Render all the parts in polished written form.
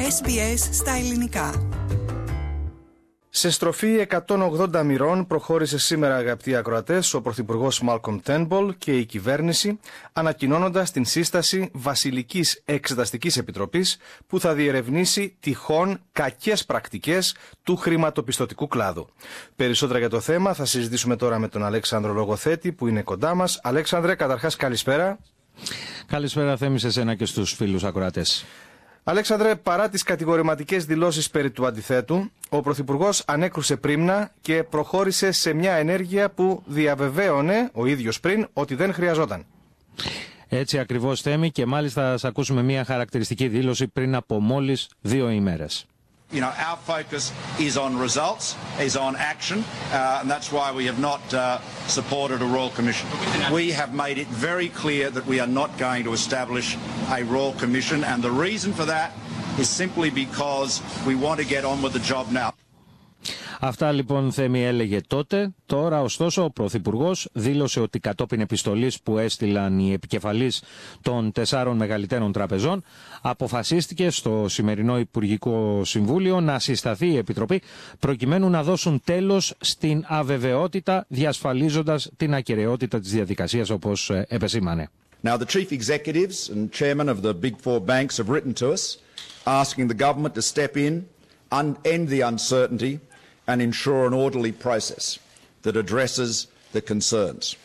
SBS στα ελληνικά. Σε στροφή 180 μοιρών προχώρησε σήμερα, αγαπητοί ακροατές, ο Πρωθυπουργός Μάλκομ Τέρνμπολ και η κυβέρνηση, ανακοινώνοντας την σύσταση Βασιλικής Εξεταστικής Επιτροπής που θα διερευνήσει τυχόν κακές πρακτικές του χρηματοπιστωτικού κλάδου. Περισσότερα για το θέμα θα συζητήσουμε τώρα με τον Αλέξανδρο Λογοθέτη που είναι κοντά μας. Αλέξανδρε, καταρχάς καλησπέρα. Καλησπέρα Θέμη, σε εσένα και στους φίλους ακροατές. Αλέξανδρε, παρά τις κατηγορηματικές δηλώσεις περί του αντιθέτου, ο Πρωθυπουργός ανέκρουσε πρίμνα και προχώρησε σε μια ενέργεια που διαβεβαίωνε ο ίδιος πριν ότι δεν χρειαζόταν. Έτσι ακριβώς, Θέμη, και μάλιστα θα ακούσουμε μια χαρακτηριστική δήλωση πριν από μόλις 2 ημέρες. You know, our focus is on results, is on action, and that's why we have not supported a Royal Commission. We have made it very clear that we are not going to establish a Royal Commission, and the reason for that is simply because we want to get on with the job now. Αυτά λοιπόν, Θέμη, έλεγε τότε. Τώρα ωστόσο ο Πρωθυπουργός δήλωσε ότι κατόπιν επιστολής που έστειλαν οι επικεφαλείς των 4 μεγαλύτερων τραπεζών, αποφασίστηκε στο σημερινό Υπουργικό Συμβούλιο να συσταθεί η Επιτροπή προκειμένου να δώσουν τέλος στην αβεβαιότητα, διασφαλίζοντας την ακεραιότητα της διαδικασίας, όπως επεσήμανε. Now the chief executives and chairman of the big 4 banks have written to us asking the government to step in, end the uncertainty and ensure an orderly process that addresses the concerns.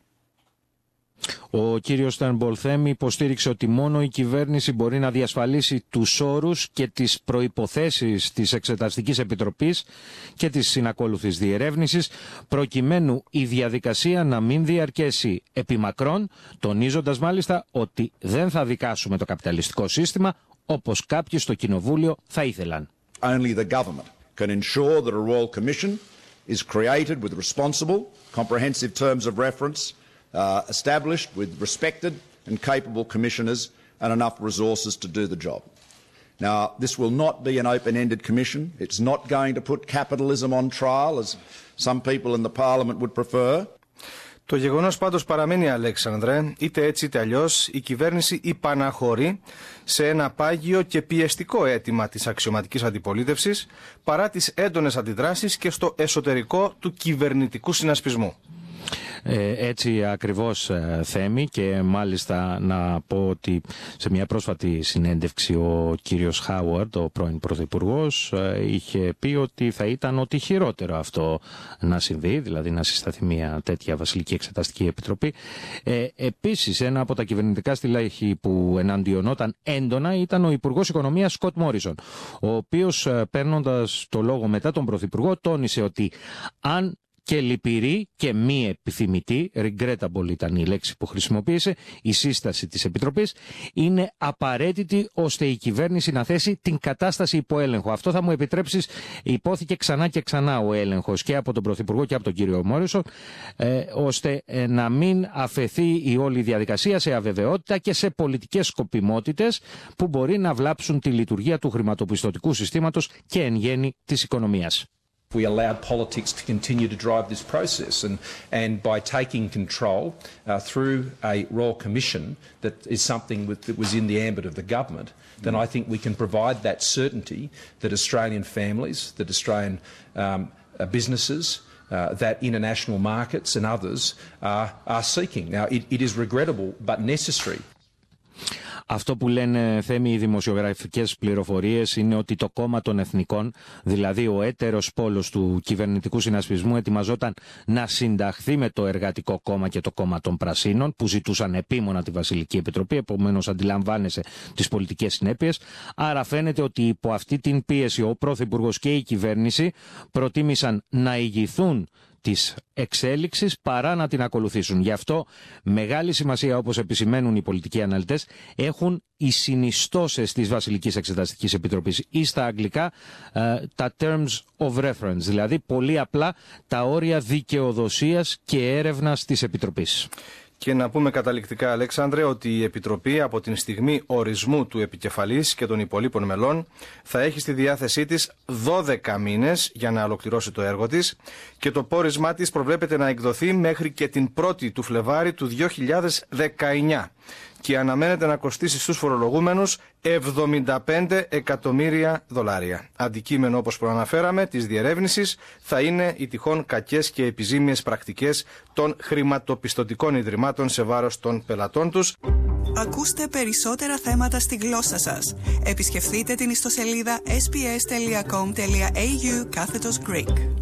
Ο κύριος Τέρνμπολ, Θέμη, υποστήριξε ότι μόνο η κυβέρνηση μπορεί να διασφαλίσει τους όρους και τις προϋποθέσεις της Εξεταστικής Επιτροπής και της συνακόλουθης διερεύνησης, προκειμένου η διαδικασία να μην διαρκέσει επιμακρών, τονίζοντας μάλιστα ότι δεν θα δικάσουμε το καπιταλιστικό σύστημα όπως κάποιοι στο Κοινοβούλιο θα ήθελαν. Only the government can ensure that a Royal Commission is created with responsible, comprehensive terms of reference, established with respected and capable commissioners and enough resources to do the job. Now, this will not be an open-ended commission. It's not going to put capitalism on trial, as some people in the Parliament would prefer. Το γεγονός πάντως παραμένει, Αλέξανδρε, είτε έτσι είτε αλλιώς, η κυβέρνηση υπαναχωρεί σε ένα πάγιο και πιεστικό αίτημα της αξιωματικής αντιπολίτευσης, παρά τις έντονες αντιδράσεις και στο εσωτερικό του κυβερνητικού συνασπισμού. Έτσι ακριβώς, Θέμη, και μάλιστα να πω ότι σε μια πρόσφατη συνέντευξη ο κύριος Χάουαρντ, ο πρώην Πρωθυπουργός, είχε πει ότι θα ήταν ότι χειρότερο αυτό να συμβεί, δηλαδή να συσταθεί μια τέτοια Βασιλική Εξεταστική Επιτροπή. Επίσης, ένα από τα κυβερνητικά στελέχη που εναντιονόταν έντονα ήταν ο Υπουργός Οικονομίας Σκοτ Μόρισον, ο οποίος, παίρνοντας το λόγο μετά τον Πρωθυπουργό, τόνισε ότι αν και λυπηρή και μη επιθυμητή, regrettable ήταν η λέξη που χρησιμοποίησε, η σύσταση της Επιτροπής, είναι απαραίτητη ώστε η κυβέρνηση να θέσει την κατάσταση υπό έλεγχο. Αυτό θα μου επιτρέψεις, υπόθηκε ξανά και ξανά ο έλεγχος και από τον Πρωθυπουργό και από τον κύριο Μόρισον, ώστε να μην αφαιθεί η όλη διαδικασία σε αβεβαιότητα και σε πολιτικές σκοπιμότητες που μπορεί να βλάψουν τη λειτουργία του χρηματοπιστωτικού συστήματος και εν γέννη της οικονομίας. We allowed politics to continue to drive this process, and by taking control through a Royal Commission that is something that was in the ambit of the government, then I think we can provide that certainty that Australian families, that Australian businesses, that international markets and others are seeking. Now, it is regrettable but necessary. Αυτό που λένε, Θέμη, οι δημοσιογραφικές πληροφορίες είναι ότι το κόμμα των Εθνικών, δηλαδή ο έτερος πόλος του κυβερνητικού συνασπισμού, ετοιμαζόταν να συνταχθεί με το Εργατικό Κόμμα και το Κόμμα των Πρασίνων, που ζητούσαν επίμονα τη Βασιλική Επιτροπή, επομένως αντιλαμβάνεσαι τις πολιτικές συνέπειες. Άρα φαίνεται ότι υπό αυτή την πίεση ο Πρωθυπουργός και η κυβέρνηση προτίμησαν να ηγηθούν της εξέλιξης παρά να την ακολουθήσουν. Γι' αυτό μεγάλη σημασία, όπως επισημαίνουν οι πολιτικοί αναλυτές, έχουν οι συνιστώσεις της Βασιλικής Εξεταστικής Επιτροπής ή στα αγγλικά τα terms of reference, δηλαδή πολύ απλά τα όρια δικαιοδοσίας και έρευνας της Επιτροπής. Και να πούμε καταληκτικά, Αλέξανδρε, ότι η Επιτροπή από την στιγμή ορισμού του επικεφαλής και των υπολείπων μελών θα έχει στη διάθεσή της 12 μήνες για να ολοκληρώσει το έργο της και το πόρισμά της προβλέπεται να εκδοθεί μέχρι και την 1η του Φλεβάρη του 2019. και αναμένεται να κοστίσει στους φορολογούμενους $75 εκατομμύρια. Αντικείμενο, όπως προαναφέραμε, της διερεύνησης θα είναι οι τυχόν κακές και επιζήμιες πρακτικές των χρηματοπιστωτικών ιδρυμάτων σε βάρος των πελατών τους. Ακούστε περισσότερα θέματα στη γλώσσα σας. Επισκεφτείτε την ιστοσελίδα sbs.com.au/Greek.